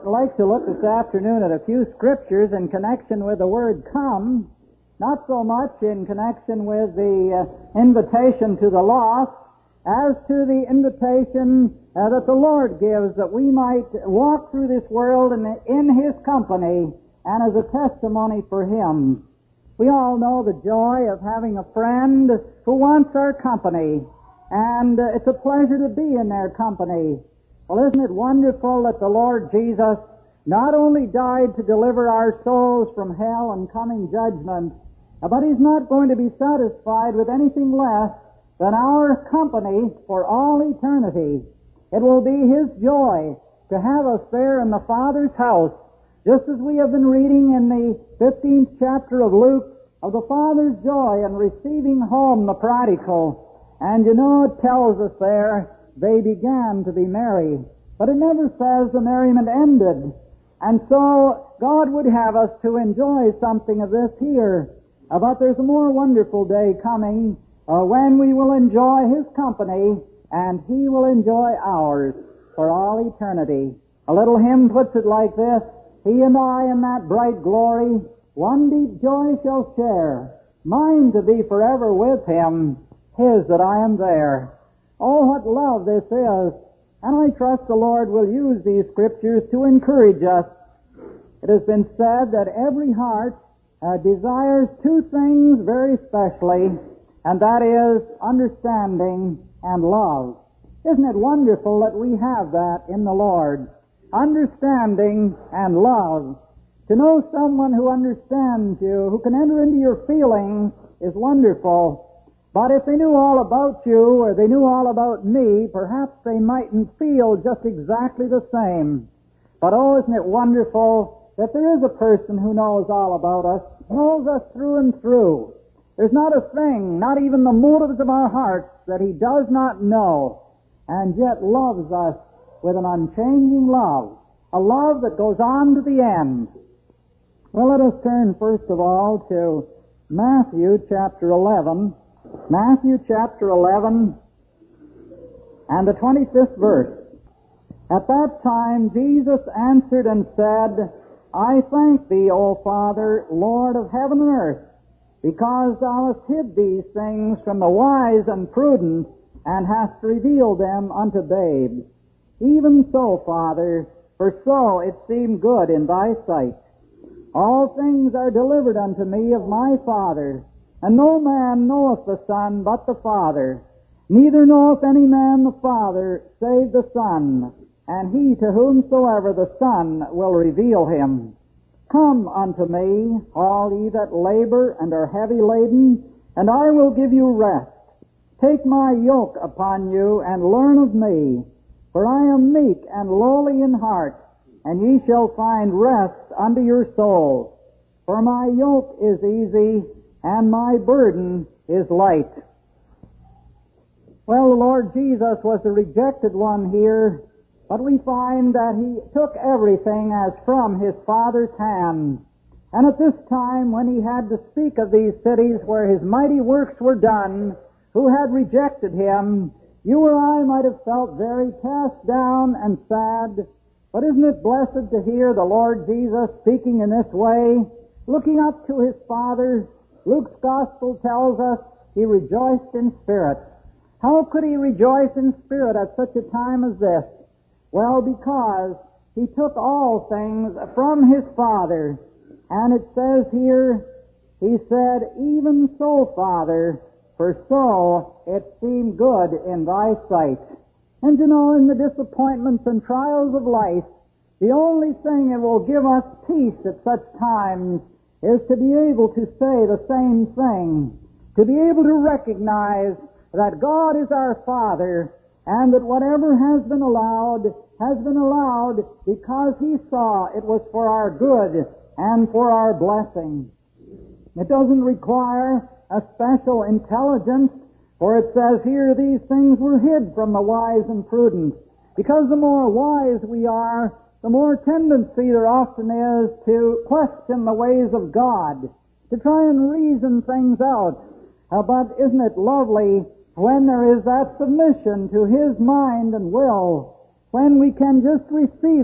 like to look this afternoon at a few scriptures in connection with the word come, not so much in connection with the invitation to the lost, as to the invitation that the Lord gives that we might walk through this world in His company and as a testimony for Him. We all know the joy of having a friend who wants our company, and it's a pleasure to be in their company. Well, isn't it wonderful that the Lord Jesus not only died to deliver our souls from hell and coming judgment, but He's not going to be satisfied with anything less than our company for all eternity. It will be His joy to have us there in the Father's house, just as we have been reading in the 15th chapter of Luke of the Father's joy in receiving home the prodigal. And you know, it tells us there, they began to be merry. But it never says the merriment ended. And so God would have us to enjoy something of this here. But there's a more wonderful day coming when we will enjoy His company and He will enjoy ours for all eternity. A little hymn puts it like this: He and I in that bright glory one deep joy shall share, mine to be forever with Him, His that I am there. Oh, what love this is! And I trust the Lord will use these scriptures to encourage us. It has been said that every heart desires two things very specially, and that is understanding and love. Isn't it wonderful that we have that in the Lord? Understanding and love. To know someone who understands you, who can enter into your feelings, is wonderful. But if they knew all about you, or they knew all about me, perhaps they mightn't feel just exactly the same. But oh, isn't it wonderful that there is a person who knows all about us, knows us through and through. There's not a thing, not even the motives of our hearts, that He does not know, and yet loves us with an unchanging love, a love that goes on to the end. Well, let us turn first of all to Matthew chapter 11. Matthew chapter 11 and the 25th verse. At that time Jesus answered and said, I thank Thee, O Father, Lord of heaven and earth, because Thou hast hid these things from the wise and prudent, and hast revealed them unto babes. Even so, Father, for so it seemed good in Thy sight. All things are delivered unto me of my Father, and no man knoweth the Son but the Father, neither knoweth any man the Father save the Son, and he to whomsoever the Son will reveal Him. Come unto me, all ye that labor and are heavy laden, and I will give you rest. Take my yoke upon you, and learn of me, for I am meek and lowly in heart, and ye shall find rest unto your souls. For my yoke is easy, and my burden is light. Well, the Lord Jesus was the rejected one here, but we find that He took everything as from His Father's hand. And at this time, when He had to speak of these cities where His mighty works were done, who had rejected Him, you or I might have felt very cast down and sad. But isn't it blessed to hear the Lord Jesus speaking in this way, looking up to His Father? Luke's Gospel tells us He rejoiced in spirit. How could He rejoice in spirit at such a time as this? Well, because He took all things from His Father. And it says here, He said, Even so, Father, for so it seemed good in Thy sight. And you know, in the disappointments and trials of life, the only thing that will give us peace at such times is to be able to say the same thing, to be able to recognize that God is our Father, and that whatever has been allowed because He saw it was for our good and for our blessing. It doesn't require a special intelligence, for it says here these things were hid from the wise and prudent. Because the more wise we are, the more tendency there often is to question the ways of God, to try and reason things out. But isn't it lovely when there is that submission to His mind and will, when we can just receive it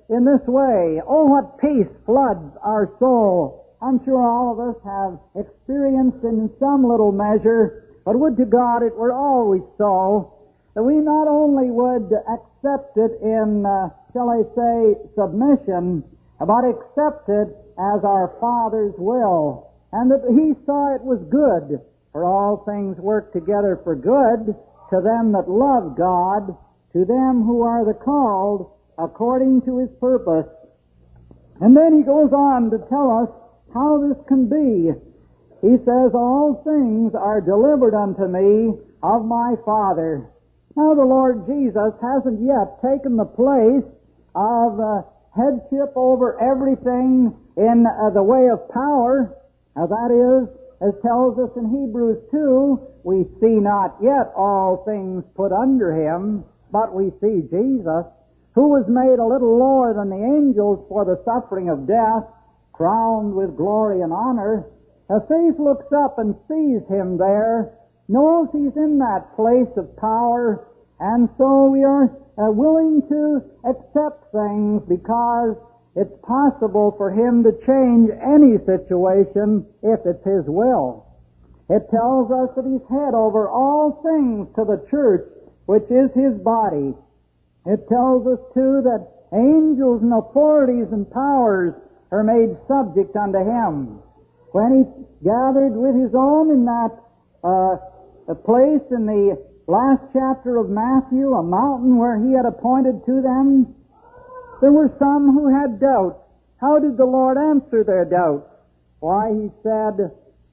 in this way. Oh, what peace floods our soul. I'm sure all of us have experienced in some little measure, but would to God it were always so, that we not only would accept it in, shall I say, submission, but accept it as our Father's will, and that He saw it was good, for all things work together for good to them that love God, to them who are the called according to His purpose. And then he goes on to tell us how this can be. He says, all things are delivered unto me of my Father. Now the Lord Jesus hasn't yet taken the place of headship over everything in the way of power. That is, as tells us in Hebrews 2, we see not yet all things put under Him, but we see Jesus, who was made a little lower than the angels for the suffering of death, crowned with glory and honor. Faith looks up and sees Him there, knows He's in that place of power, and so we are willing to accept things because it's possible for Him to change any situation if it's His will. It tells us that He's head over all things to the church, which is His body. It tells us, too, that angels and authorities and powers are made subject unto Him. When He gathered with His own in that place in the last chapter of Matthew, a mountain where He had appointed to them, there were some who had doubts. How did the Lord answer their doubts? Why, He said,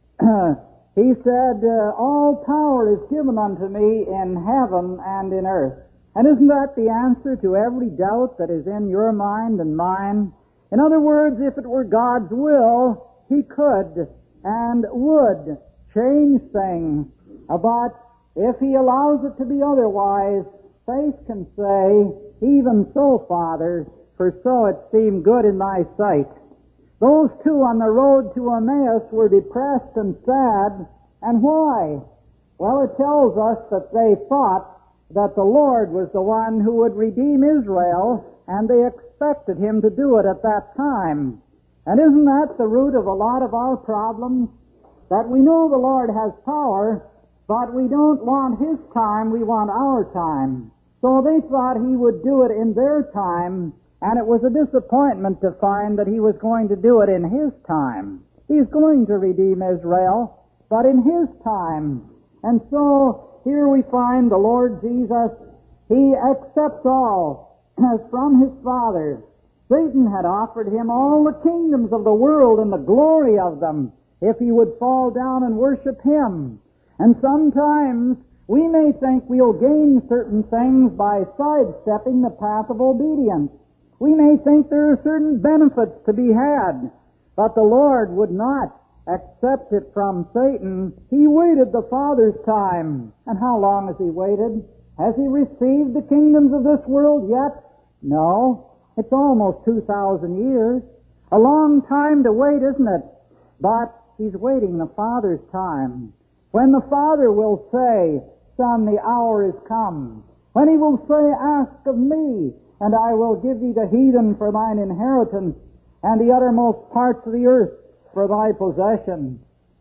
all power is given unto me in heaven and in earth. And isn't that the answer to every doubt that is in your mind and mine? In other words, if it were God's will, He could and would change things. But if He allows it to be otherwise, faith can say, even so, Father, for so it seemed good in Thy sight. Those two on the road to Emmaus were depressed and sad. And why? Well, it tells us that they thought that the Lord was the one who would redeem Israel, and they expected Him to do it at that time. And isn't that the root of a lot of our problems? That we know the Lord has power, but we don't want His time, we want our time. So they thought He would do it in their time, and it was a disappointment to find that He was going to do it in His time. He's going to redeem Israel, but in His time. And so here we find the Lord Jesus, He accepts all as from His Father. Satan had offered Him all the kingdoms of the world and the glory of them if he would fall down and worship Him. And sometimes we may think we'll gain certain things by sidestepping the path of obedience. We may think there are certain benefits to be had, but the Lord would not accept it from Satan. He waited the Father's time. And how long has He waited? Has He received the kingdoms of this world yet? No. It's almost 2,000 years. A long time to wait, isn't it? But He's waiting the Father's time. When the Father will say, Son, the hour is come. When He will say, Ask of me, and I will give thee the heathen for thine inheritance, and the uttermost parts of the earth for thy possession.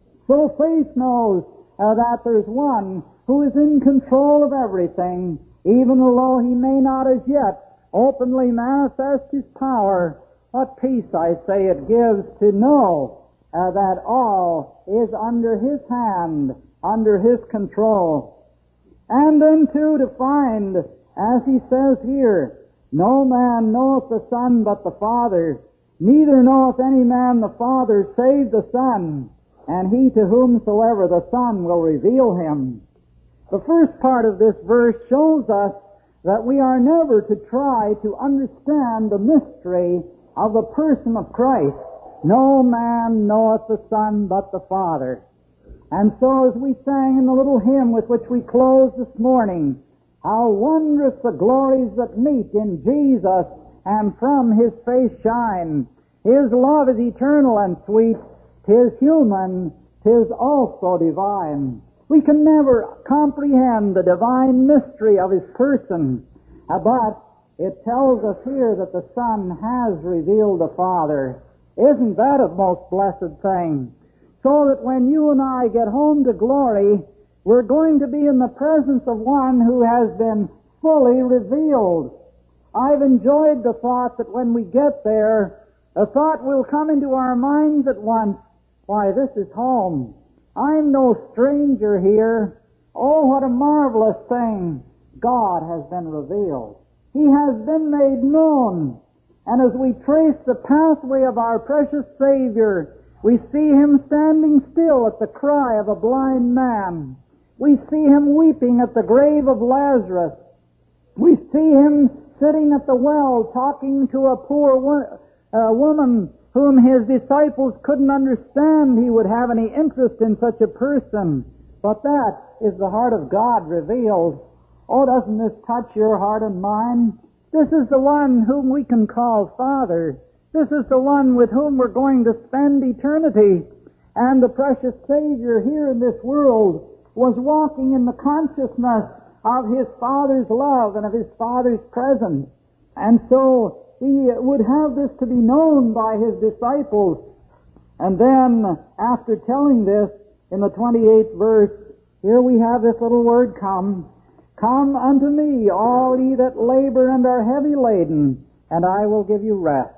So faith knows that there's one who is in control of everything, even though He may not as yet openly manifest His power. What peace, I say, it gives to know that all is under His hand, under His control. And then, too, to find, as He says here, no man knoweth the Son but the Father, neither knoweth any man the Father save the Son, and he to whomsoever the Son will reveal Him. The first part of this verse shows us that we are never to try to understand the mystery of the person of Christ. No man knoweth the Son but the Father. And so as we sang in the little hymn with which we closed this morning, how wondrous the glories that meet in Jesus and from His face shine. His love is eternal and sweet. 'Tis human, 'tis also divine. We can never comprehend the divine mystery of His person, but it tells us here that the Son has revealed the Father. Isn't that a most blessed thing? So that when you and I get home to glory, we're going to be in the presence of one who has been fully revealed. I've enjoyed the thought that when we get there, a thought will come into our minds at once. Why, this is home. I'm no stranger here. Oh, what a marvelous thing. God has been revealed. He has been made known. And as we trace the pathway of our precious Savior, we see Him standing still at the cry of a blind man. We see Him weeping at the grave of Lazarus. We see Him sitting at the well talking to a poor woman whom His disciples couldn't understand He would have any interest in such a person. But that is the heart of God revealed. Oh, doesn't this touch your heart and mine? This is the one whom we can call Father. This is the one with whom we're going to spend eternity. And the precious Savior here in this world was walking in the consciousness of His Father's love and of His Father's presence. And so He would have this to be known by His disciples. And then, after telling this, in the 28th verse, here we have this little word, come. Come unto me, all ye that labor and are heavy laden, and I will give you rest.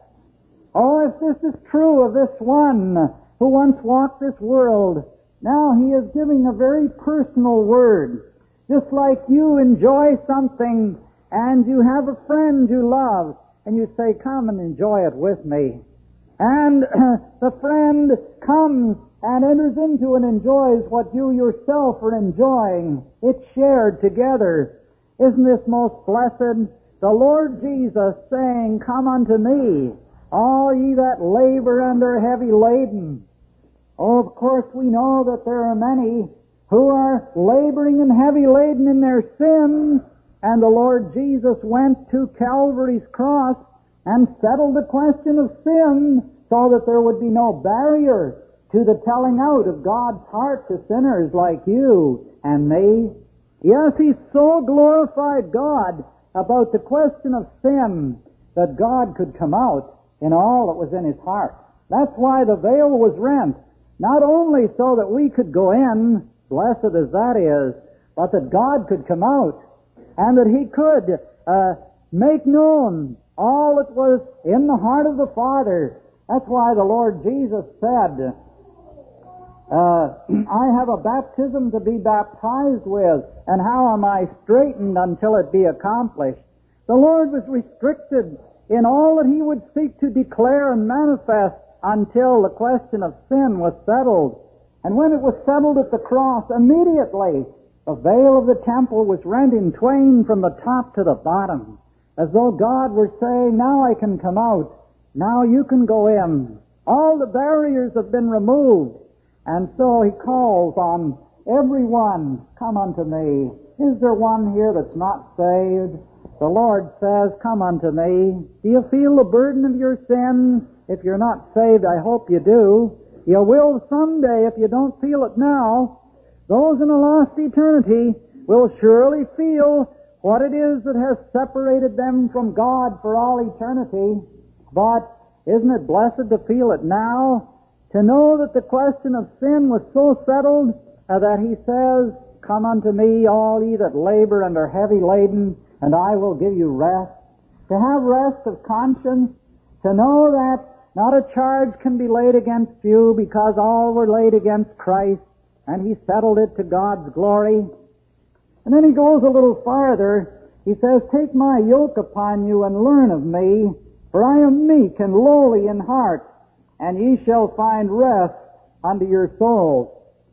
Oh, if this is true of this one who once walked this world, now he is giving a very personal word. Just like you enjoy something and you have a friend you love, and you say, come and enjoy it with me. And the friend comes and enters into and enjoys what you yourself are enjoying. It's shared together. Isn't this most blessed? The Lord Jesus saying, come unto me, all ye that labor and are heavy laden. Oh, of course we know that there are many who are laboring and heavy laden in their sins, and the Lord Jesus went to Calvary's cross and settled the question of sin so that there would be no barrier to the telling out of God's heart to sinners like you and me. Yes, He so glorified God about the question of sin that God could come out in all that was in His heart. That's why the veil was rent, not only so that we could go in, blessed as that is, but that God could come out and that He could make known all that was in the heart of the Father. That's why the Lord Jesus said, I have a baptism to be baptized with, and how am I straitened until it be accomplished? The Lord was restricted in all that He would seek to declare and manifest until the question of sin was settled. And when it was settled at the cross, immediately the veil of the temple was rent in twain from the top to the bottom, as though God were saying, now I can come out, now you can go in. All the barriers have been removed. And so He calls on everyone, come unto me. Is there one here that's not saved? The Lord says, come unto me. Do you feel the burden of your sins? If you're not saved, I hope you do. You will someday if you don't feel it now. Those in a lost eternity will surely feel what it is that has separated them from God for all eternity. But isn't it blessed to feel it now? To know that the question of sin was so settled that He says, come unto me, all ye that labor and are heavy laden, and I will give you rest. To have rest of conscience, to know that not a charge can be laid against you because all were laid against Christ, and He settled it to God's glory. And then He goes a little farther. He says, take my yoke upon you and learn of me, for I am meek and lowly in heart, and ye shall find rest unto your souls.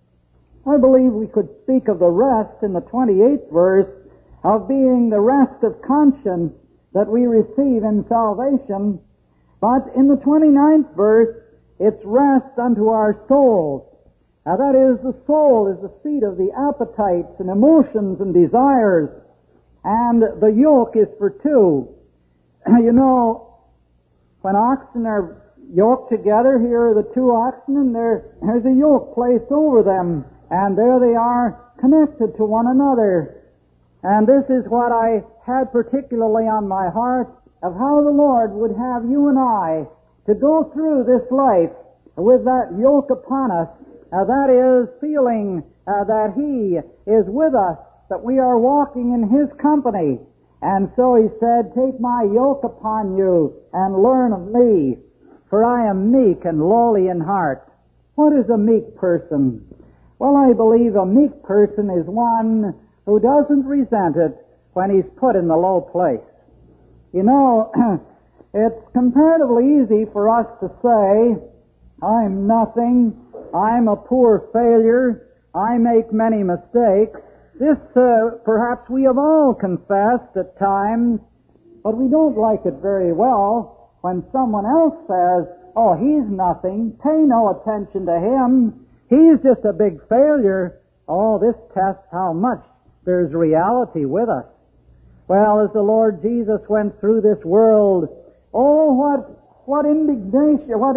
I believe we could speak of the rest in the 28th verse of being the rest of conscience that we receive in salvation, but in the 29th verse, it's rest unto our souls. Now that is, the soul is the seat of the appetites and emotions and desires, and the yoke is for two. You know, when oxen are yoked together, here are the two oxen, and there's a yoke placed over them, and there they are connected to one another. And this is what I had particularly on my heart of how the Lord would have you and I to go through this life with that yoke upon us, that is, feeling that He is with us, that we are walking in His company. And so He said, take my yoke upon you and learn of me, for I am meek and lowly in heart. What is a meek person? Well, I believe a meek person is one who doesn't resent it when he's put in the low place. You know, it's comparatively easy for us to say, I'm nothing, I'm a poor failure, I make many mistakes. This perhaps we have all confessed at times, but we don't like it very well when someone else says, oh, he's nothing, pay no attention to him, he's just a big failure. Oh, this tests how much there's reality with us. Well, as the Lord Jesus went through this world, oh, what indignation, what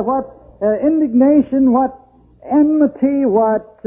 enmity, what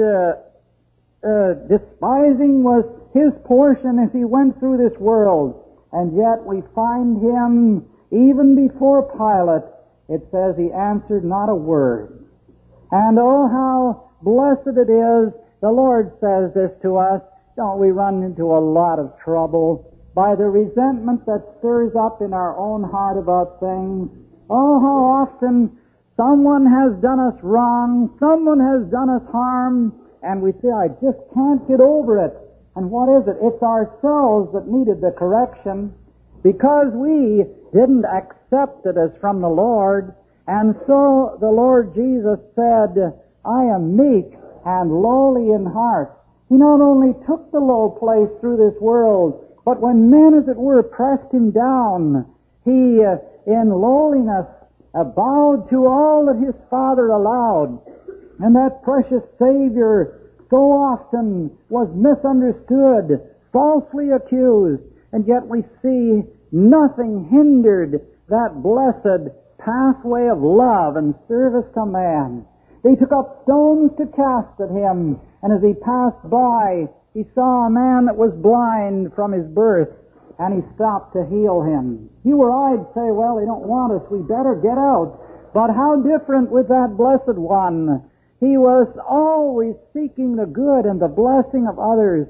despising was His portion as He went through this world. And yet we find Him, even before Pilate, it says He answered not a word. And oh, how blessed it is, the Lord says this to us, don't we run into a lot of trouble by the resentment that stirs up in our own heart about things. Oh, how often someone has done us wrong, someone has done us harm, and we say, I just can't get over it. And what is it? It's ourselves that needed the correction because we didn't accept it as from the Lord. And so the Lord Jesus said, I am meek and lowly in heart. He not only took the low place through this world, but when men, as it were, pressed Him down, He, in lowliness, bowed to all that His Father allowed. And that precious Savior so often was misunderstood, falsely accused, and yet we see nothing hindered that blessed pathway of love and service to man. They took up stones to cast at Him, and as He passed by, He saw a man that was blind from his birth, and He stopped to heal him. You or I'd say, well, they don't want us, we better get out. But how different with that blessed one. He was always seeking the good and the blessing of others.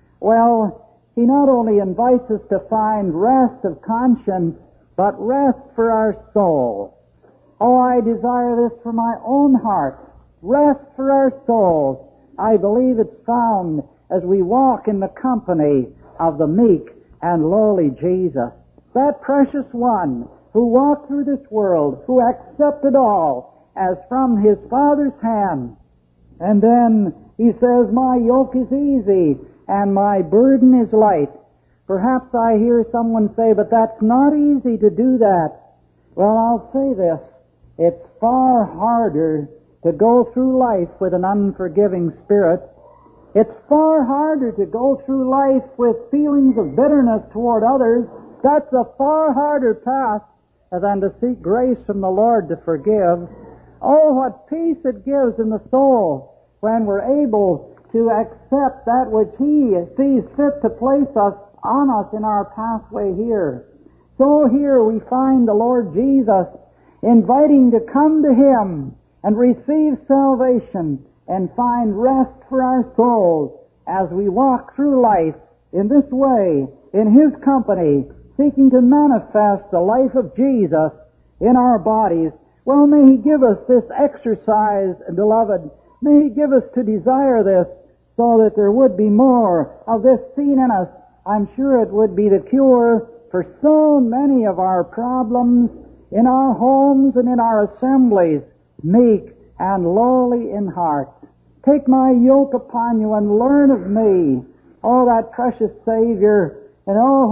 Well, He not only invites us to find rest of conscience, but rest for our soul. Oh, I desire this for my own heart. Rest for our souls. I believe it's found as we walk in the company of the meek and lowly Jesus. That precious one who walked through this world, who accepted all as from His Father's hand. And then He says, my yoke is easy and my burden is light. Perhaps I hear someone say, but that's not easy to do that. Well, I'll say this. It's far harder to go through life with an unforgiving spirit. It's far harder to go through life with feelings of bitterness toward others. That's a far harder path than to seek grace from the Lord to forgive. Oh, what peace it gives in the soul when we're able to accept that which He sees fit to place us on us in our pathway here. So here we find the Lord Jesus inviting to come to Him and receive salvation and find rest for our souls as we walk through life in this way, in His company, seeking to manifest the life of Jesus in our bodies. Well, may He give us this exercise, beloved. May He give us to desire this so that there would be more of this seen in us. I'm sure it would be the cure for so many of our problems in our homes and in our assemblies, meek and lowly in heart. Take my yoke upon you and learn of me. Oh, that precious Savior, and oh,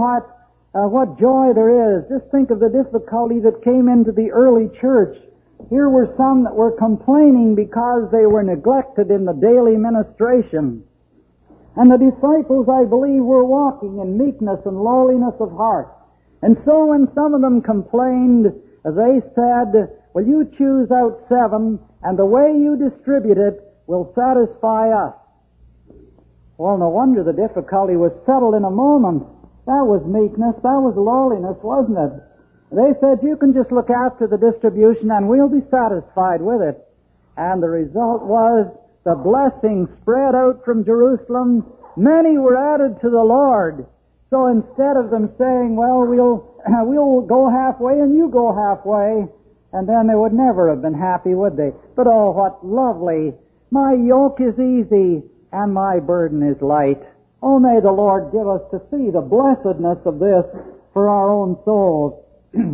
what joy there is. Just think of the difficulty that came into the early church. Here were some that were complaining because they were neglected in the daily ministration. And the disciples, I believe, were walking in meekness and lowliness of heart. And so when some of them complained, they said, well, you choose out 7, and the way you distribute it will satisfy us. Well, no wonder the difficulty was settled in a moment. That was meekness. That was lowliness, wasn't it? They said, you can just look after the distribution and we'll be satisfied with it. And the result was the blessing spread out from Jerusalem. Many were added to the Lord. So instead of them saying, well, we'll go halfway and you go halfway, and then they would never have been happy, would they? But oh, what lovely. My yoke is easy and my burden is light. Oh, may the Lord give us to see the blessedness of this for our own souls.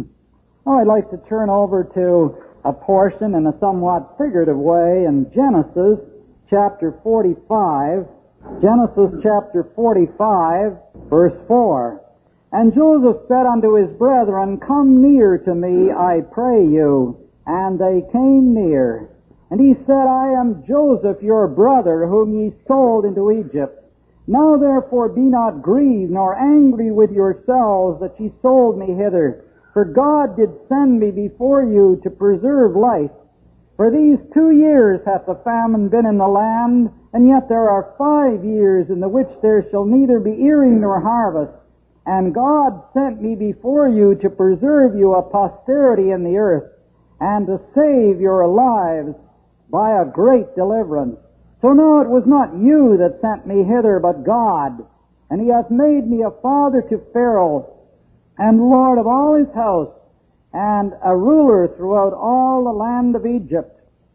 Oh, I'd like to turn over to a portion in a somewhat figurative way in Genesis chapter 45. Genesis chapter 45, verse 4. And Joseph said unto his brethren, Come near to me, I pray you. And they came near. And he said, I am Joseph, your brother, whom ye sold into Egypt. Now therefore be not grieved, nor angry with yourselves that ye sold me hither. For God did send me before you to preserve life. For these 2 years hath the famine been in the land, and yet there are 5 years in the which there shall neither be earing nor harvest. And God sent me before you to preserve you a posterity in the earth, and to save your lives by a great deliverance. So now it was not you that sent me hither, but God. And he hath made me a father to Pharaoh, and Lord of all his house, and a ruler throughout all the land of Egypt.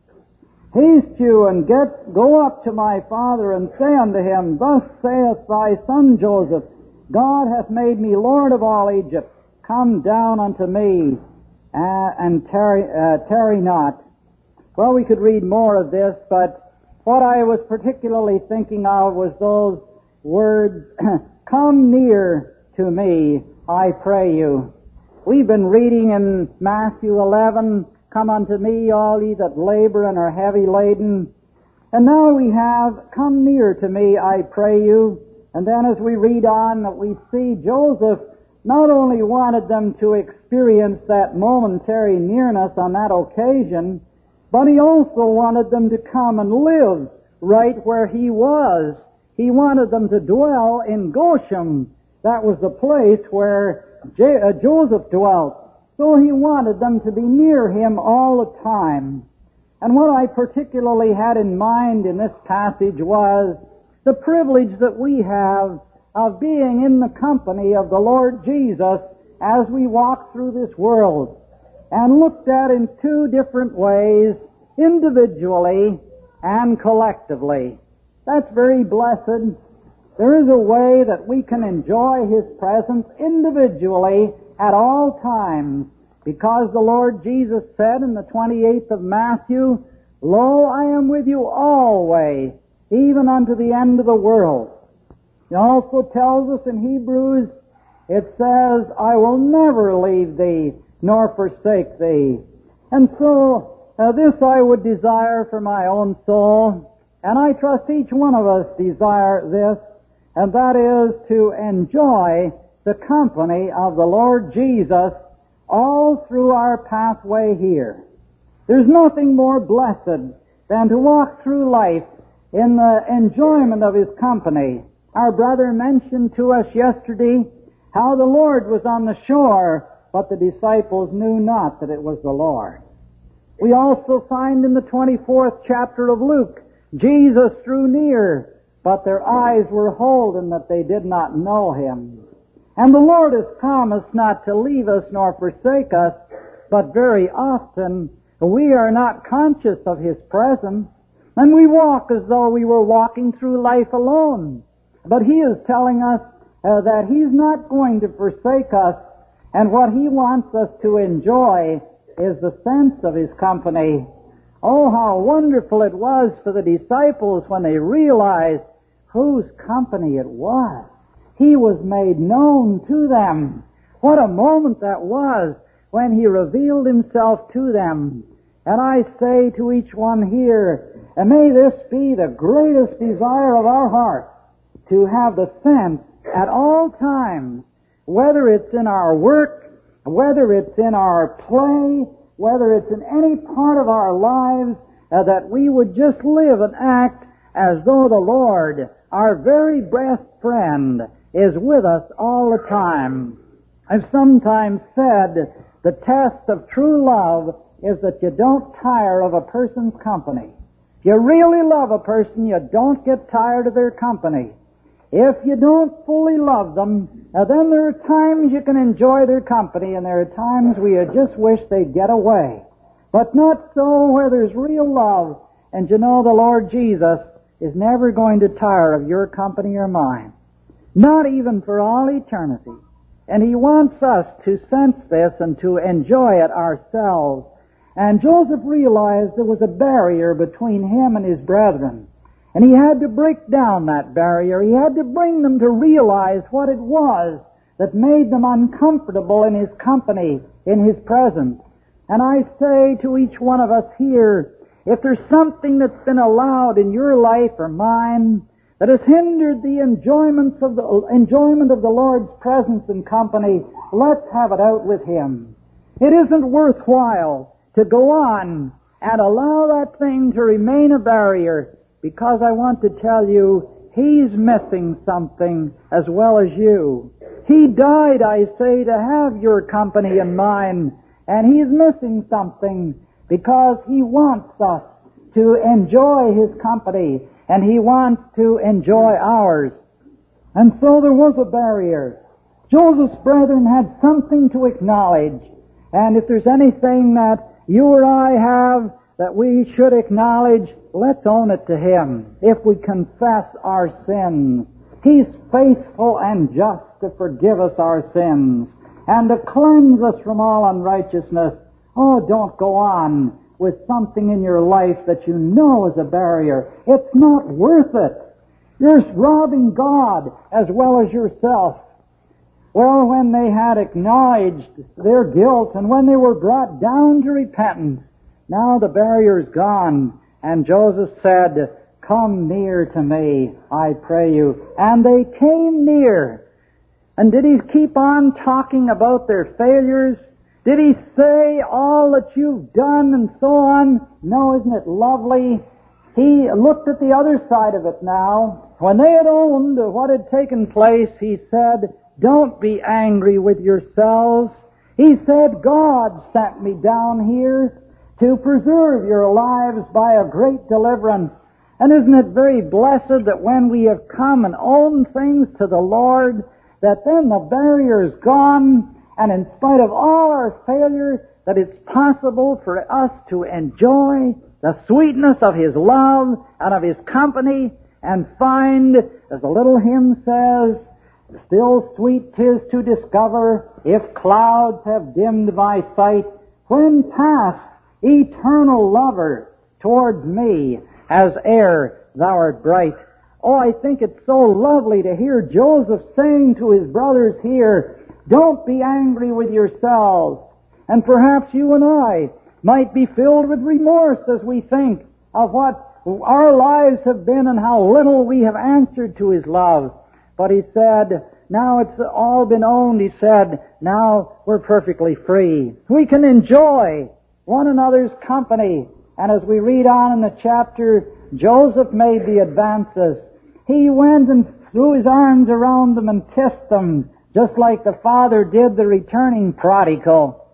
Haste you, and go up to my father, and say unto him, Thus saith thy son Joseph, God hath made me Lord of all Egypt. Come down unto me, and tarry not. Well, we could read more of this, but what I was particularly thinking of was those words, Come near to me, I pray you. We've been reading in Matthew 11, Come unto me, all ye that labor and are heavy laden. And now we have, Come near to me, I pray you. And then as we read on, we see Joseph not only wanted them to experience that momentary nearness on that occasion, but he also wanted them to come and live right where he was. He wanted them to dwell in Goshen. That was the place where Joseph dwelt. So he wanted them to be near him all the time. And what I particularly had in mind in this passage was the privilege that we have of being in the company of the Lord Jesus as we walk through this world, and looked at in 2 different ways, individually and collectively. That's very blessed. There is a way that we can enjoy His presence individually at all times, because the Lord Jesus said in the 28th of Matthew, Lo, I am with you always, even unto the end of the world. He also tells us in Hebrews, it says, I will never leave thee, nor forsake thee. And so, this I would desire for my own soul, and I trust each one of us desire this, and that is to enjoy the company of the Lord Jesus all through our pathway here. There's nothing more blessed than to walk through life in the enjoyment of His company. Our brother mentioned to us yesterday how the Lord was on the shore, but the disciples knew not that it was the Lord. We also find in the 24th chapter of Luke, Jesus drew near, but their eyes were holden that they did not know Him. And the Lord has promised not to leave us nor forsake us, but very often we are not conscious of His presence, and we walk as though we were walking through life alone. But He is telling us that He's not going to forsake us, and what He wants us to enjoy is the sense of His company. Oh, how wonderful it was for the disciples when they realized whose company it was. He was made known to them. What a moment that was when He revealed Himself to them. And I say to each one here, and may this be the greatest desire of our hearts, to have the sense at all times, whether it's in our work, whether it's in our play, whether it's in any part of our lives, that we would just live and act as though the Lord, our very best friend, is with us all the time. I've sometimes said the test of true love is that you don't tire of a person's company. If you really love a person, you don't get tired of their company. If you don't fully love them, then there are times you can enjoy their company, and there are times where you just wish they'd get away. But not so where there's real love. And you know the Lord Jesus is never going to tire of your company or mine. Not even for all eternity. And He wants us to sense this and to enjoy it ourselves. And Joseph realized there was a barrier between him and his brethren. And he had to break down that barrier. He had to bring them to realize what it was that made them uncomfortable in his company, in his presence. And I say to each one of us here, if there's something that's been allowed in your life or mine that has hindered the enjoyment of the Lord's presence and company, let's have it out with Him. It isn't worthwhile to go on and allow that thing to remain a barrier, because I want to tell you, He's missing something as well as you. He died, I say, to have your company and mine, and He's missing something because He wants us to enjoy His company, and He wants to enjoy ours. And so there was a barrier. Joseph's brethren had something to acknowledge, and if there's anything that you or I have that we should acknowledge, let's own it to Him. If we confess our sins, He's faithful and just to forgive us our sins and to cleanse us from all unrighteousness. Oh, don't go on with something in your life that you know is a barrier. It's not worth it. You're robbing God as well as yourself. Well, when they had acknowledged their guilt and when they were brought down to repentance, now the barrier's gone. And Joseph said, come near to me, I pray you. And they came near. And did he keep on talking about their failures? Did he say all that you've done and so on? No, isn't it lovely? He looked at the other side of it now. When they had owned what had taken place, he said, don't be angry with yourselves. He said, God sent me down here to preserve your lives by a great deliverance. And isn't it very blessed that when we have come and owned things to the Lord, that then the barrier is gone, and in spite of all our failures, that it's possible for us to enjoy the sweetness of His love and of His company, and find, as the little hymn says, still sweet 'tis to discover, if clouds have dimmed my sight, when past, eternal lover, towards me, as ere thou art bright. Oh, I think it's so lovely to hear Joseph saying to his brothers here, don't be angry with yourselves. And perhaps you and I might be filled with remorse as we think of what our lives have been and how little we have answered to His love. But he said, now it's all been owned. He said, now we're perfectly free. We can enjoy one another's company. And as we read on in the chapter, Joseph made the advances. He went and threw his arms around them and kissed them, just like the father did the returning prodigal.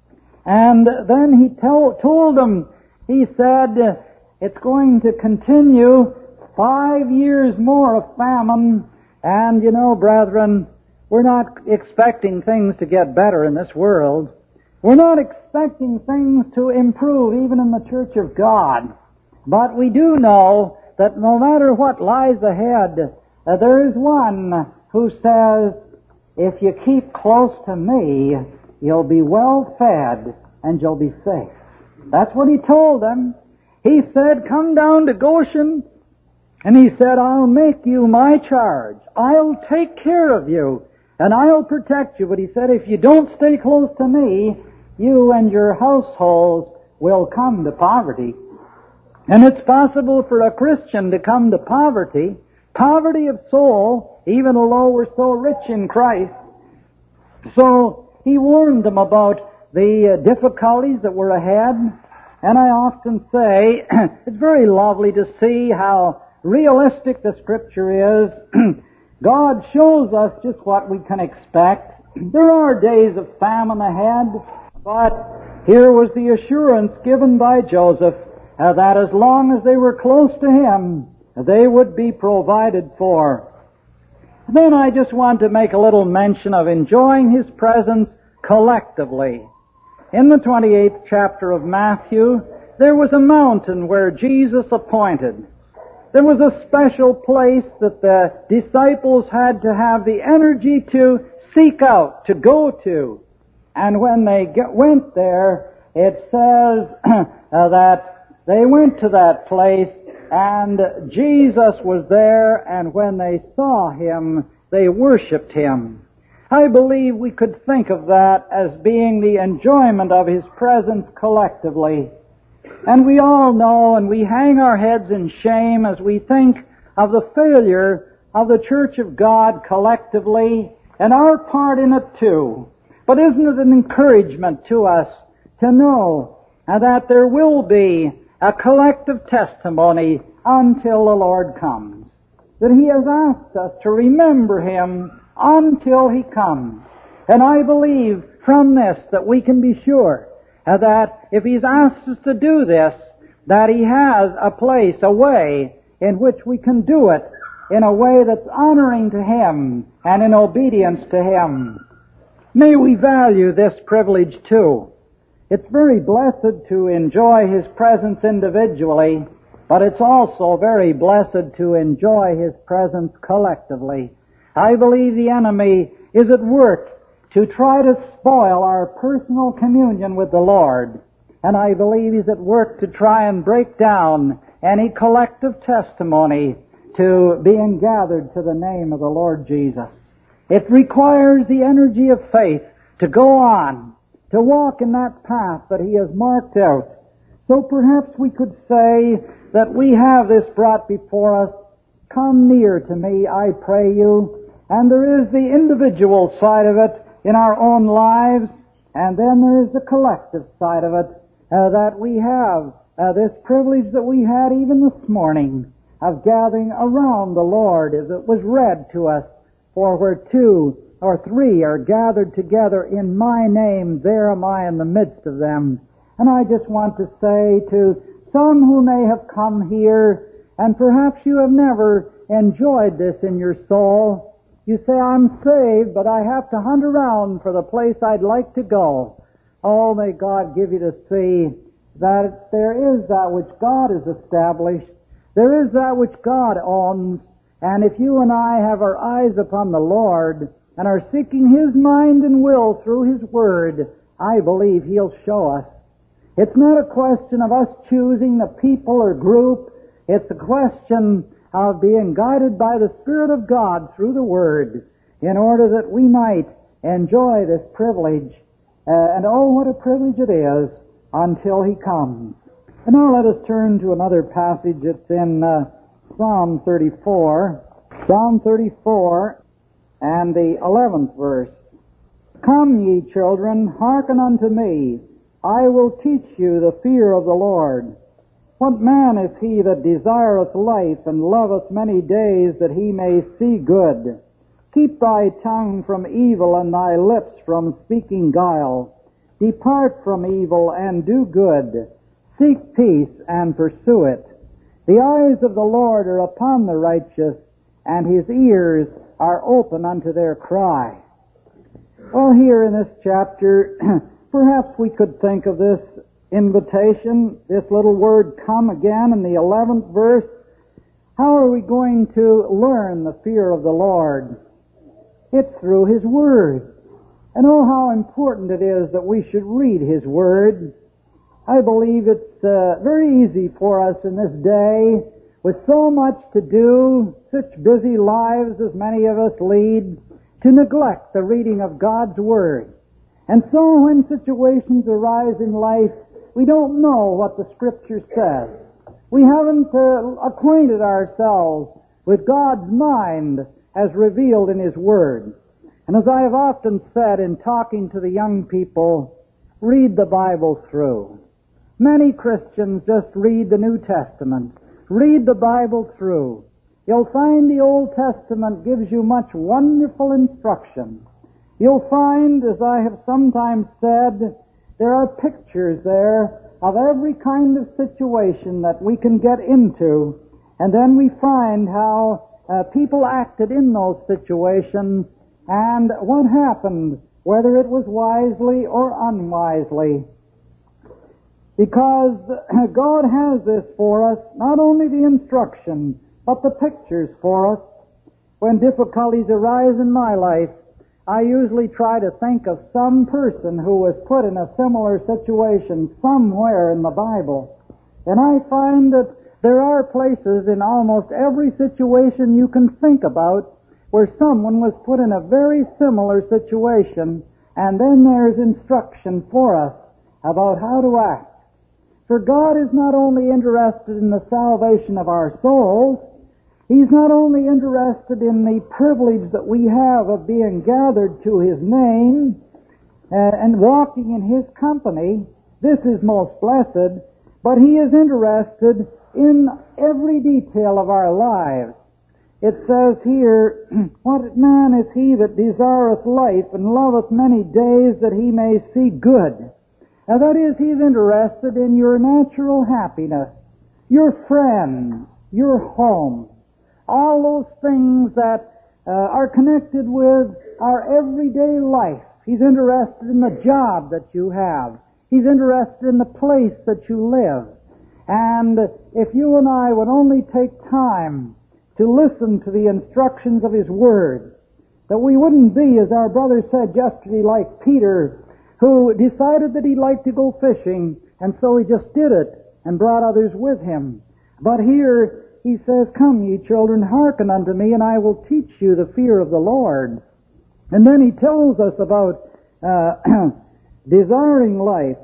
And then he told them, he said, it's going to continue 5 years more of famine. And you know, brethren, we're not expecting things to get better in this world. We're not expecting things to improve even in the Church of God. But we do know that no matter what lies ahead, there is one who says, if you keep close to me, you'll be well fed and you'll be safe. That's what he told them. He said, come down to Goshen. And he said, I'll make you my charge. I'll take care of you and I'll protect you. But he said, if you don't stay close to me, you and your households will come to poverty. And it's possible for a Christian to come to poverty of soul, even though we're so rich in Christ. So he warned them about the difficulties that were ahead. And I often say, it's very lovely to see how realistic the Scripture is. God shows us just what we can expect. There are days of famine ahead, but here was the assurance given by Joseph that as long as they were close to him, they would be provided for. Then I just want to make a little mention of enjoying His presence collectively. In the 28th chapter of Matthew, there was a mountain where Jesus appointed. There was a special place that the disciples had to have the energy to seek out, to go to. And when they went there, it says that they went to that place and Jesus was there, and when they saw Him, they worshiped Him. I believe we could think of that as being the enjoyment of His presence collectively. And we all know, and we hang our heads in shame as we think of the failure of the Church of God collectively, and our part in it too. But isn't it an encouragement to us to know that there will be a collective testimony until the Lord comes? That He has asked us to remember Him until He comes. And I believe from this that we can be sure that if He's asked us to do this, that He has a place, a way in which we can do it in a way that's honoring to Him and in obedience to Him. May we value this privilege too. It's very blessed to enjoy His presence individually, but it's also very blessed to enjoy His presence collectively. I believe the enemy is at work to try to spoil our personal communion with the Lord. And I believe he's at work to try and break down any collective testimony to being gathered to the name of the Lord Jesus. It requires the energy of faith to go on, to walk in that path that He has marked out. So perhaps we could say that we have this brought before us. Come near to me, I pray you. And there is the individual side of it in our own lives, and then there is the collective side of it, that we have this privilege that we had even this morning of gathering around the Lord, as it was read to us, for where 2 or 3 are gathered together in my name, there am I in the midst of them. And I just want to say to some who may have come here, and perhaps you have never enjoyed this in your soul, you say, I'm saved, but I have to hunt around for the place I'd like to go. Oh, may God give you to see that there is that which God has established. There is that which God owns. And if you and I have our eyes upon the Lord and are seeking His mind and will through His Word, I believe He'll show us. It's not a question of us choosing a people or group. It's a question of being guided by the Spirit of God through the Word in order that we might enjoy this privilege. And oh, what a privilege it is until He comes. And now let us turn to another passage. It's in Psalm 34. Psalm 34 and the 11th verse. Come, ye children, hearken unto me. I will teach you the fear of the Lord. What man is he that desireth life and loveth many days that he may see good? Keep thy tongue from evil and thy lips from speaking guile. Depart from evil and do good. Seek peace and pursue it. The eyes of the Lord are upon the righteous, and His ears are open unto their cry. Well, here in this chapter, perhaps we could think of this invitation, this little word come again in the 11th verse. How are we going to learn the fear of the Lord? It's through His Word. And oh, how important it is that we should read His Word. I believe it's very easy for us in this day, with so much to do, such busy lives as many of us lead, to neglect the reading of God's Word. And so when situations arise in life, we don't know what the Scripture says. We haven't acquainted ourselves with God's mind as revealed in His Word. And as I have often said in talking to the young people, read the Bible through. Many Christians just read the New Testament. Read the Bible through. You'll find the Old Testament gives you much wonderful instruction. You'll find, as I have sometimes said, there are pictures there of every kind of situation that we can get into, and then we find how people acted in those situations and what happened, whether it was wisely or unwisely. Because God has this for us, not only the instruction, but the pictures for us. When difficulties arise in my life, I usually try to think of some person who was put in a similar situation somewhere in the Bible. And I find that there are places in almost every situation you can think about where someone was put in a very similar situation, and then there's instruction for us about how to act. For God is not only interested in the salvation of our souls, He's not only interested in the privilege that we have of being gathered to His name and walking in His company. This is most blessed, but He is interested in every detail of our lives. It says here, "What man is he that desireth life and loveth many days that he may see good?" Now that is, He's interested in your natural happiness, your friends, your home, all those things that are connected with our everyday life. He's interested in the job that you have. He's interested in the place that you live. And if you and I would only take time to listen to the instructions of His Word, that we wouldn't be, as our brother said yesterday, like Peter, who decided that he'd like to go fishing, and so he just did it and brought others with him. But here He says, "Come, ye children, hearken unto me, and I will teach you the fear of the Lord." And then He tells us about desiring life,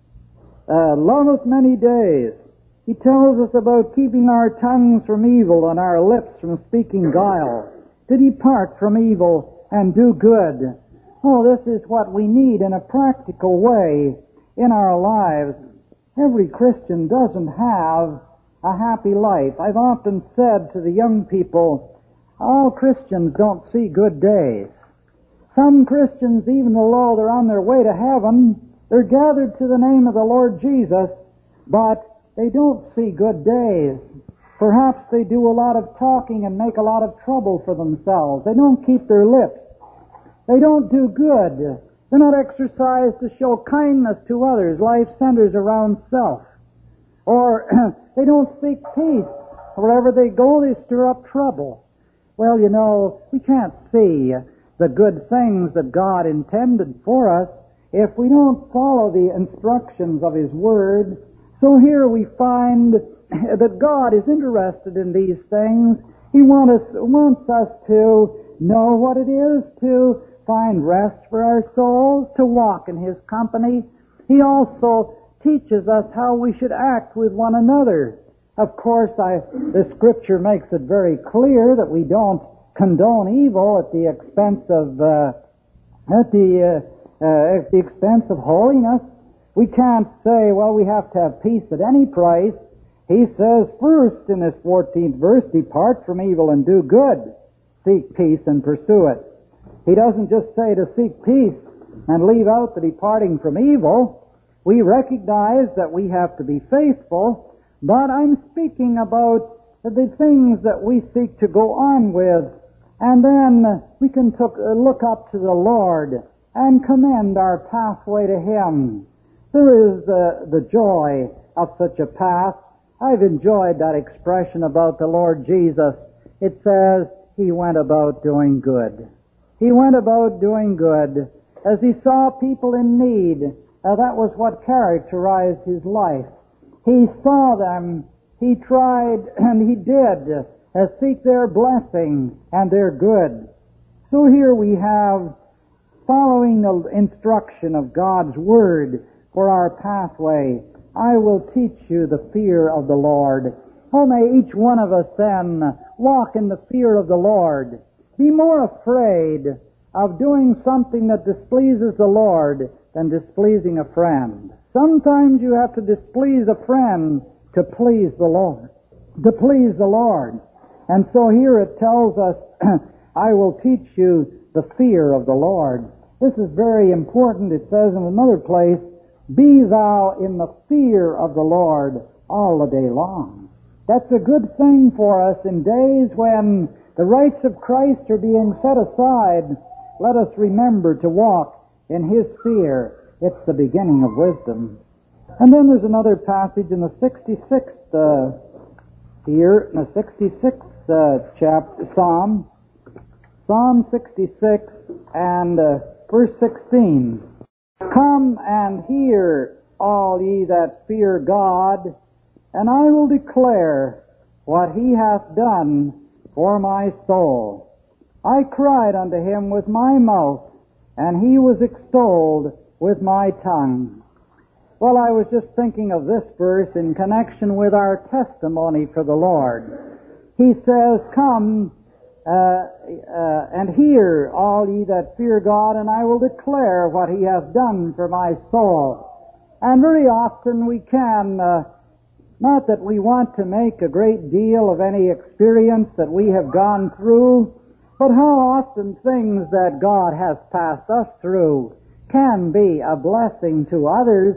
loveth many days. He tells us about keeping our tongues from evil and our lips from speaking guile, to depart from evil and do good. Oh, this is what we need in a practical way in our lives. Every Christian doesn't have a happy life. I've often said to the young people, all Christians don't see good days. Some Christians, even though they're on their way to heaven, they're gathered to the name of the Lord Jesus, but they don't see good days. Perhaps they do a lot of talking and make a lot of trouble for themselves. They don't keep their lips. They don't do good. They're not exercised to show kindness to others. Life centers around self. Or they don't seek peace. Wherever they go, they stir up trouble. Well, you know, we can't see the good things that God intended for us if we don't follow the instructions of His Word. So here we find that God is interested in these things. He wants us to know what it is to find rest for our souls, to walk in His company. He also teaches us how we should act with one another. Of course, the Scripture makes it very clear that we don't condone evil at the expense of holiness. We can't say, well, we have to have peace at any price. He says first in this 14th verse, "Depart from evil and do good. Seek peace and pursue it." He doesn't just say to seek peace and leave out the departing from evil. We recognize that we have to be faithful, but I'm speaking about the things that we seek to go on with, and then we can look up to the Lord and commend our pathway to Him. There is the joy of such a path. I've enjoyed that expression about the Lord Jesus. It says, He went about doing good. He went about doing good. As He saw people in need, that was what characterized His life. He saw them, He tried, and He did seek their blessing and their good. So here we have, following the instruction of God's Word for our pathway, "I will teach you the fear of the Lord." Oh, may each one of us then walk in the fear of the Lord. Be more afraid of doing something that displeases the Lord than displeasing a friend. Sometimes you have to displease a friend to please the Lord. To please the Lord. And so here it tells us, I will teach you the fear of the Lord. This is very important. It says in another place, be thou in the fear of the Lord all the day long. That's a good thing for us in days when the rights of Christ are being set aside. Let us remember to walk in His fear. It's the beginning of wisdom. And then there's another passage in the 66th here, in the 66th chapter, Psalm 66 and verse 16. Come and hear, all ye that fear God, and I will declare what He hath done for my soul. I cried unto Him with my mouth, and He was extolled with my tongue. Well, I was just thinking of this verse in connection with our testimony for the Lord. He says, come and hear, all ye that fear God, and I will declare what He hath done for my soul. And very often we can, not that we want to make a great deal of any experience that we have gone through, but how often things that God has passed us through can be a blessing to others.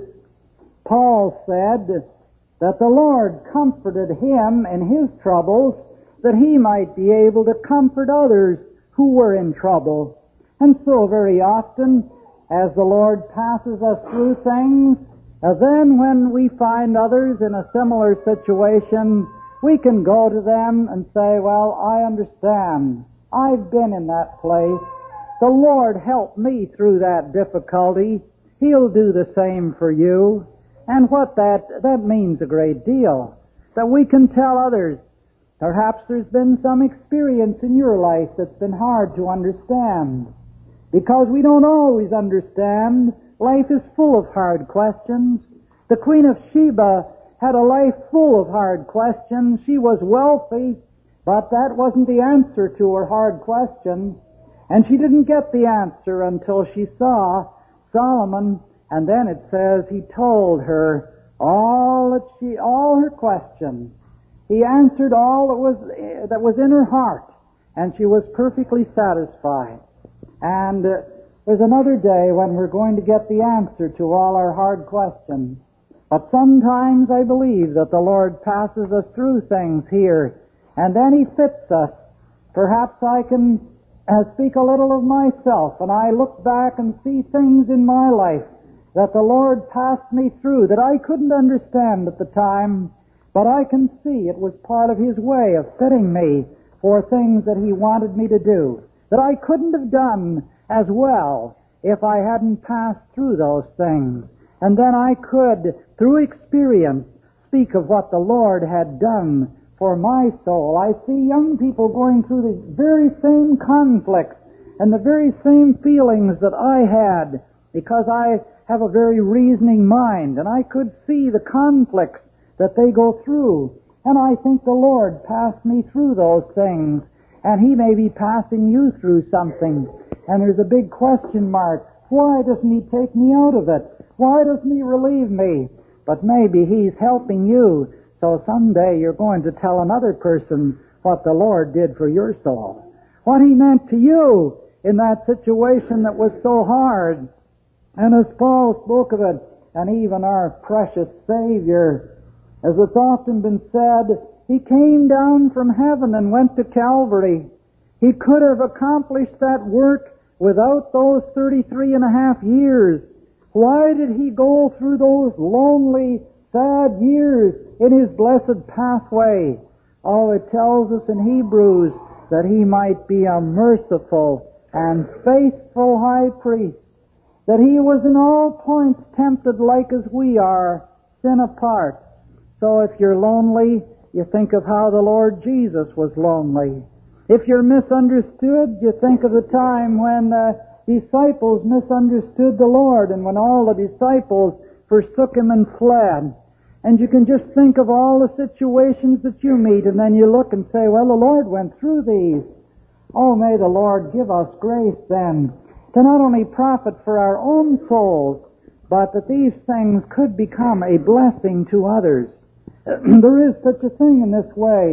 Paul said that the Lord comforted him in his troubles, that he might be able to comfort others who were in trouble. And so very often, as the Lord passes us through things, then when we find others in a similar situation, we can go to them and say, well, I understand. I've been in that place. The Lord helped me through that difficulty. He'll do the same for you. And what that means a great deal. That we can tell others, perhaps there's been some experience in your life that's been hard to understand. Because we don't always understand. Life is full of hard questions. The Queen of Sheba had a life full of hard questions. She was wealthy, but that wasn't the answer to her hard question. And she didn't get the answer until she saw Solomon. And then it says he told her all her questions. He answered all that was in her heart, and she was perfectly satisfied. And there's another day when we're going to get the answer to all our hard questions. But sometimes I believe that the Lord passes us through things here, and then He fits us. Perhaps I can speak a little of myself, and I look back and see things in my life that the Lord passed me through that I couldn't understand at the time, but I can see it was part of His way of fitting me for things that He wanted me to do, that I couldn't have done as well if I hadn't passed through those things. And then I could, through experience, speak of what the Lord had done for my soul. I see young people going through the very same conflicts and the very same feelings that I had, because I have a very reasoning mind, and I could see the conflicts that they go through. And I think the Lord passed me through those things, and He may be passing you through something. And there's a big question mark. Why doesn't He take me out of it? Why doesn't He relieve me? But maybe He's helping you, so someday you're going to tell another person what the Lord did for your soul, what He meant to you in that situation that was so hard. And as Paul spoke of it, and even our precious Savior, as it's often been said, He came down from heaven and went to Calvary. He could have accomplished that work without those 33 and a half years. Why did He go through those lonely, sad years in His blessed pathway? Oh, it tells us in Hebrews that He might be a merciful and faithful high priest, that He was in all points tempted like as we are, sin apart. So if you're lonely, you think of how the Lord Jesus was lonely. If you're misunderstood, you think of the time when the disciples misunderstood the Lord, and when all the disciples forsook Him and fled. And you can just think of all the situations that you meet, and then you look and say, well, the Lord went through these. Oh, may the Lord give us grace then to not only profit for our own souls, but that these things could become a blessing to others. There is such a thing in this way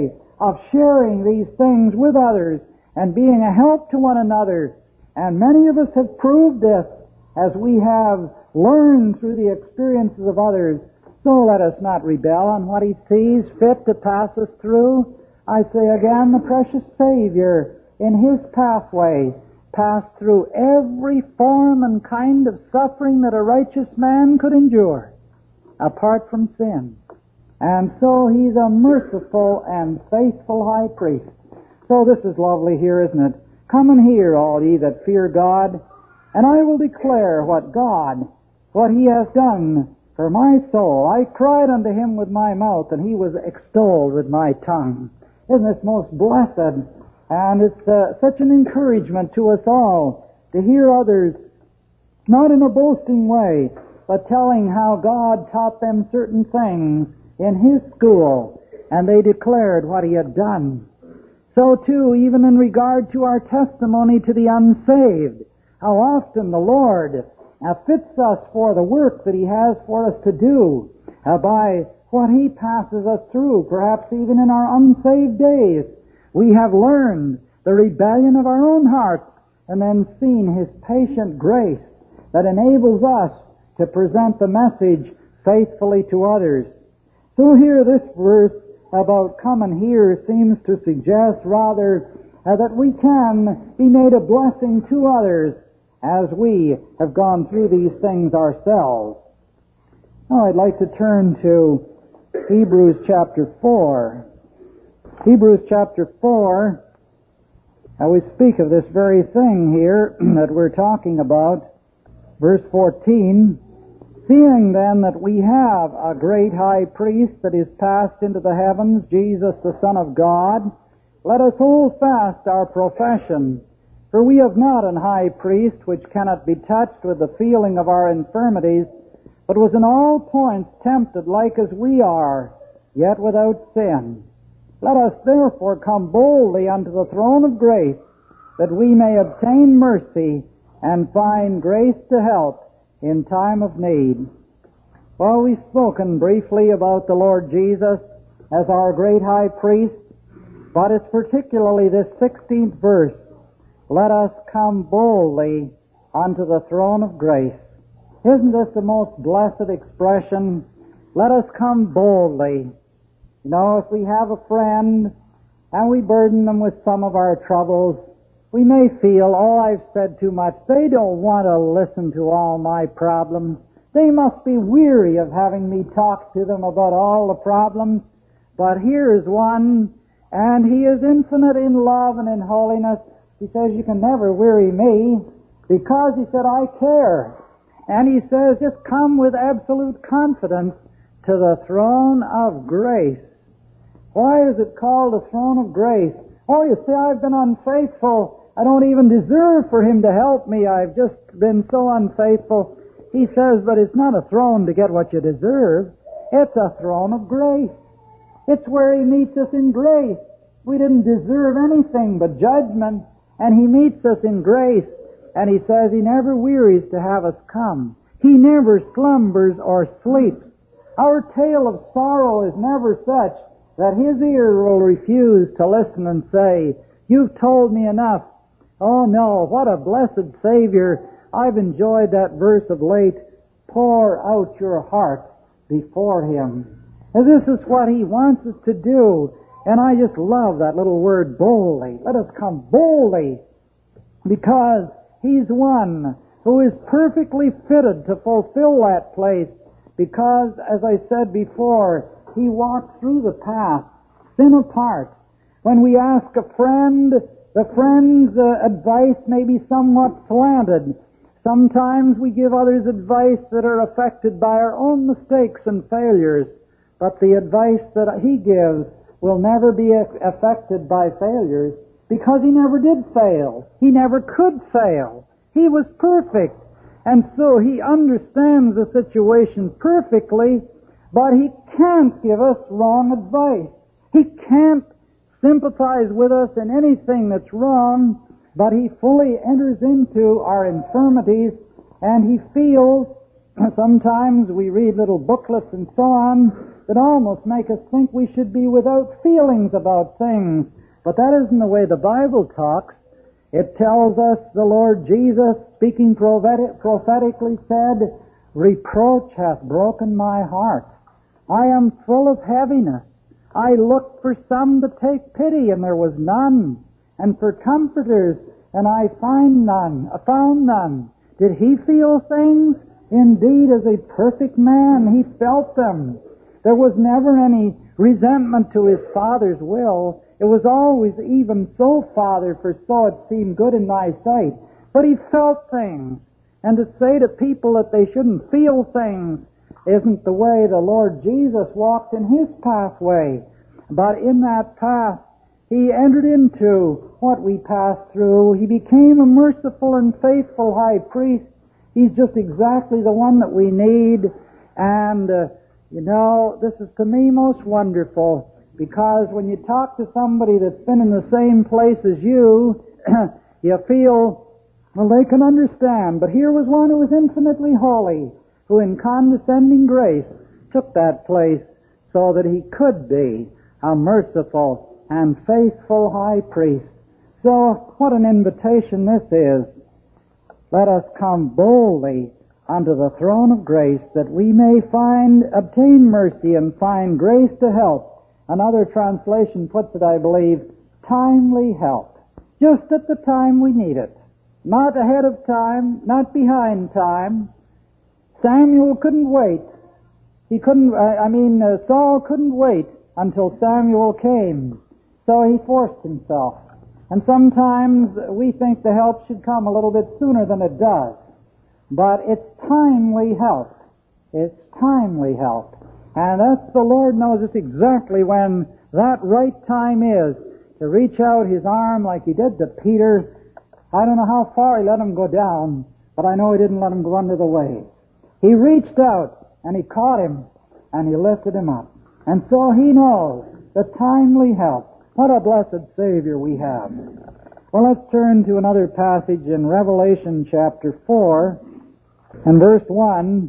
of sharing these things with others and being a help to one another. And many of us have proved this as we have learned through the experiences of others. So let us not rebel on what He sees fit to pass us through. I say again, the precious Savior in His pathway passed through every form and kind of suffering that a righteous man could endure apart from sin. And so He's a merciful and faithful high priest. So this is lovely here, isn't it? Come and hear, all ye that fear God, and I will declare what He has done for my soul. I cried unto Him with my mouth, and He was extolled with my tongue. Isn't this most blessed? And it's such an encouragement to us all to hear others, not in a boasting way, but telling how God taught them certain things in His school, and they declared what He had done. So too, even in regard to our testimony to the unsaved, how often the Lord fits us for the work that He has for us to do by what He passes us through, perhaps even in our unsaved days. We have learned the rebellion of our own hearts and then seen His patient grace that enables us to present the message faithfully to others. So here this verse about come and hear seems to suggest rather that we can be made a blessing to others as we have gone through these things ourselves. Now I'd like to turn to Hebrews chapter 4. Hebrews chapter 4, we speak of this very thing here that we're talking about. Verse 14, seeing then that we have a great high priest that is passed into the heavens, Jesus the Son of God, let us hold fast our profession. For we have not an high priest which cannot be touched with the feeling of our infirmities, but was in all points tempted like as we are, yet without sin. Let us therefore come boldly unto the throne of grace, that we may obtain mercy and find grace to help in time of need. Well, we've spoken briefly about the Lord Jesus as our great high priest, but it's particularly this 16th verse, let us come boldly unto the throne of grace. Isn't this the most blessed expression? Let us come boldly. You know, if we have a friend and we burden them with some of our troubles, we may feel, oh, I've said too much. They don't want to listen to all my problems. They must be weary of having me talk to them about all the problems. But here is one, and he is infinite in love and in holiness. He says, you can never weary me, because, he said, I care. And he says, just come with absolute confidence to the throne of grace. Why is it called the throne of grace? Oh, you see, I've been unfaithful. I don't even deserve for Him to help me. I've just been so unfaithful. He says, but it's not a throne to get what you deserve. It's a throne of grace. It's where He meets us in grace. We didn't deserve anything but judgment, and He meets us in grace. And He says He never wearies to have us come. He never slumbers or sleeps. Our tale of sorrow is never such that His ear will refuse to listen and say, you've told me enough. Oh no, what a blessed Savior. I've enjoyed that verse of late. Pour out your heart before Him. And this is what He wants us to do. And I just love that little word, boldly. Let us come boldly, because He's one who is perfectly fitted to fulfill that place, because, as I said before, He walked through the path, sin apart. When we ask a friend, the friend's advice may be somewhat slanted. Sometimes we give others advice that are affected by our own mistakes and failures, but the advice that He gives will never be affected by failures, because He never did fail. He never could fail. He was perfect, and so He understands the situation perfectly, but He can't give us wrong advice. He can't sympathize with us in anything that's wrong, but He fully enters into our infirmities, and He feels, sometimes we read little booklets and so on, that almost make us think we should be without feelings about things. But that isn't the way the Bible talks. It tells us the Lord Jesus, speaking prophetically, said, "Reproach hath broken my heart. I am full of heaviness. I looked for some to take pity, and there was none, and for comforters, and I found none. Did he feel things? Indeed, as a perfect man, he felt them. There was never any resentment to his Father's will. It was always, even so, Father, for so it seemed good in thy sight." But he felt things. And to say to people that they shouldn't feel things isn't the way the Lord Jesus walked in his pathway. But in that path, he entered into what we passed through. He became a merciful and faithful high priest. He's just exactly the one that we need. And, this is to me most wonderful, because when you talk to somebody that's been in the same place as you, you feel, well, they can understand. But here was one who was infinitely holy, who in condescending grace took that place so that he could be a merciful and faithful high priest. So, what an invitation this is. Let us come boldly unto the throne of grace, that we may obtain mercy and find grace to help. Another translation puts it, I believe, timely help. Just at the time we need it. Not ahead of time, not behind time. Samuel couldn't wait. Saul couldn't wait until Samuel came. So he forced himself. And sometimes we think the help should come a little bit sooner than it does. But it's timely help. It's timely help. And that's, the Lord knows just exactly when that right time is to reach out his arm like he did to Peter. I don't know how far he let him go down, but I know he didn't let him go under the waves. He reached out and he caught him and he lifted him up. And so he knows the timely help. What a blessed Savior we have. Well, let's turn to another passage in Revelation chapter 4 and verse 1.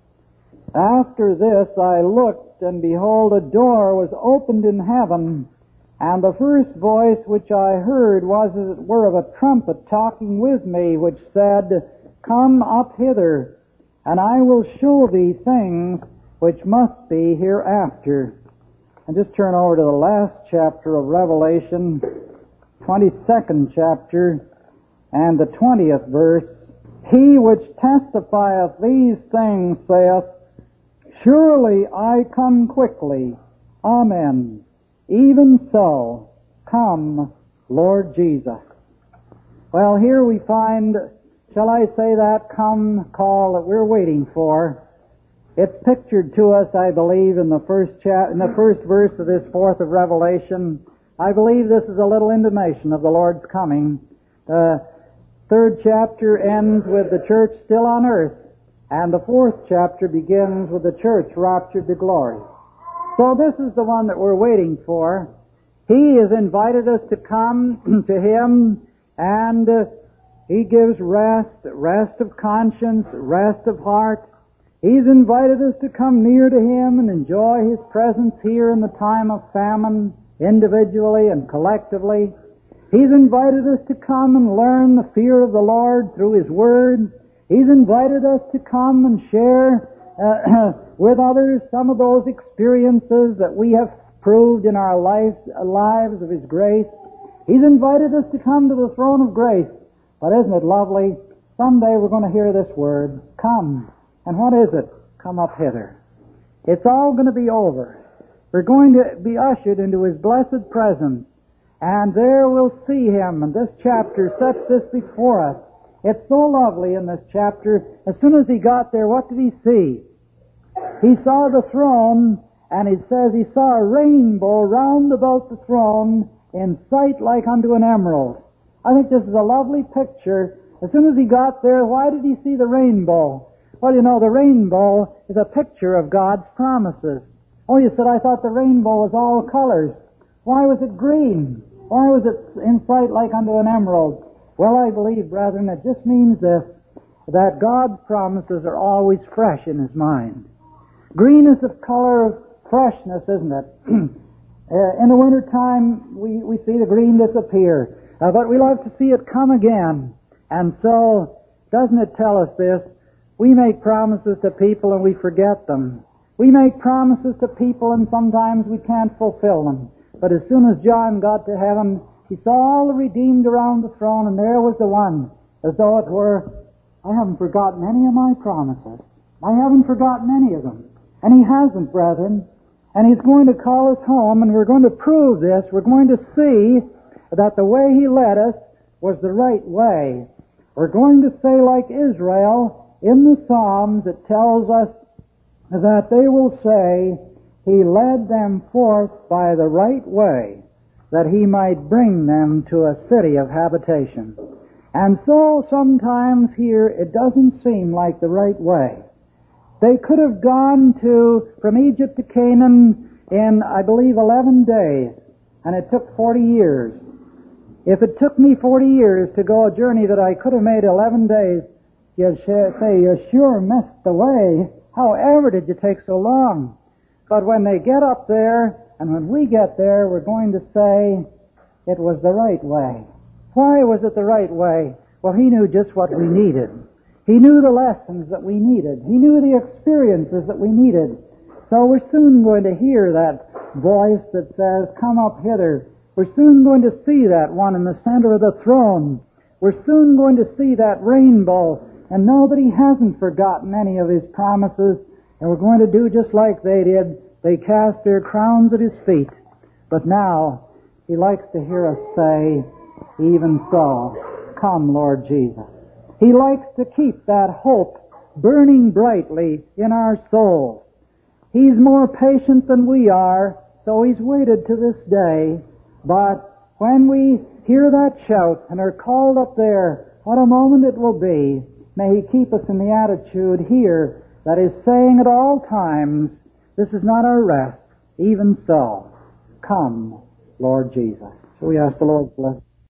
"After this I looked, and behold, a door was opened in heaven, and the first voice which I heard was as it were of a trumpet talking with me, which said, Come up hither, and I will show thee things which must be hereafter." And just turn over to the last chapter of Revelation, 22nd chapter, and the 20th verse. "He which testifieth these things saith, Surely I come quickly. Amen. Even so, come, Lord Jesus." Well, here we find, shall I say, that come call that we're waiting for. It's pictured to us, I believe, in the first verse of this 4th of Revelation. I believe this is a little intimation of the Lord's coming. The 3rd chapter ends with the church still on earth, and the 4th chapter begins with the church raptured to glory. So this is the one that we're waiting for. He has invited us to come to him, and he gives rest of conscience, rest of heart. He's invited us to come near to him and enjoy his presence here in the time of famine, individually and collectively. He's invited us to come and learn the fear of the Lord through his word. He's invited us to come and share with others some of those experiences that we have proved in our lives of his grace. He's invited us to come to the throne of grace. But isn't it lovely? Someday we're going to hear this word, come. And what is it? Come up hither. It's all going to be over. We're going to be ushered into his blessed presence. And there we'll see him. And this chapter sets this before us. It's so lovely in this chapter. As soon as he got there, what did he see? He saw the throne, and it says he saw a rainbow round about the throne, in sight like unto an emerald. I think this is a lovely picture. As soon as he got there, why did he see the rainbow? Well, the rainbow is a picture of God's promises. Oh, you said, I thought the rainbow was all colors. Why was it green? Why was it in sight like unto an emerald? Well, I believe, brethren, it just means this, that God's promises are always fresh in his mind. Green is the color of freshness, isn't it? In the wintertime, we see the green disappear, but we love to see it come again. And so, doesn't it tell us this? We make promises to people and we forget them. We make promises to people and sometimes we can't fulfill them. But as soon as John got to heaven, he saw all the redeemed around the throne, and there was the one, as though it were, I haven't forgotten any of my promises. I haven't forgotten any of them. And he hasn't, brethren. And he's going to call us home, and we're going to prove this. We're going to see that the way he led us was the right way. We're going to say, like Israel, in the Psalms, it tells us that they will say, he led them forth by the right way, that he might bring them to a city of habitation. And so sometimes here it doesn't seem like the right way. They could have gone from Egypt to Canaan in, I believe, 11 days, and it took 40 years. If it took me 40 years to go a journey that I could have made 11 days, you'd say, you sure missed the way. However did you take so long? But when they get up there, and when we get there, we're going to say, it was the right way. Why was it the right way? Well, he knew just what we needed. He knew the lessons that we needed. He knew the experiences that we needed. So we're soon going to hear that voice that says, come up hither. We're soon going to see that one in the center of the throne. We're soon going to see that rainbow and know that he hasn't forgotten any of his promises. And we're going to do just like they did. They cast their crowns at his feet. But now, he likes to hear us say, even so, come, Lord Jesus. He likes to keep that hope burning brightly in our souls. He's more patient than we are, so he's waited to this day. But when we hear that shout and are called up there, what a moment it will be. May he keep us in the attitude here that is saying at all times, this is not our rest. Even so, come, Lord Jesus. So we ask the Lord's blessing.